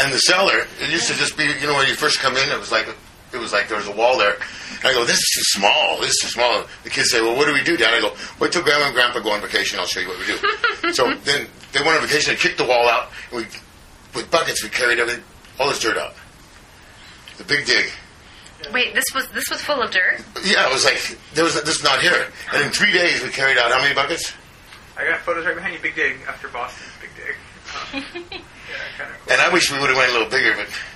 And the cellar, it used to just be, you know, when you first come in, it was like there was a wall there. And I go, this is too small. This is too small. The kids say, well, what do we do, Dad? I go, wait till Grandma and Grandpa go on vacation. I'll show you what we do. So then they went on vacation. They kicked the wall out. And with buckets, we carried all this dirt out. The big dig. Wait, this was full of dirt? Yeah, it was like, this is not here. And in 3 days, we carried out how many buckets? I got photos right behind you. Big dig after Boston's Big Dig. Yeah, kind of cool. And I wish we would have went a little bigger, but